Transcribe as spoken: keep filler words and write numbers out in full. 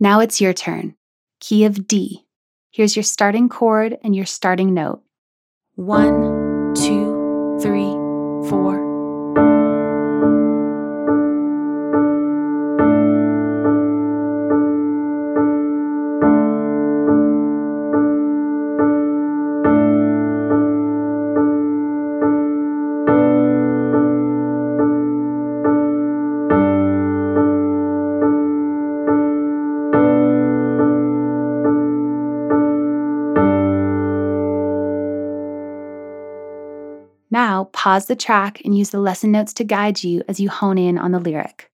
Now it's your turn. Key of D. Here's your starting chord and your starting note. One, two, three, four. Now, pause the track and use the lesson notes to guide you as you hone in on the lyric.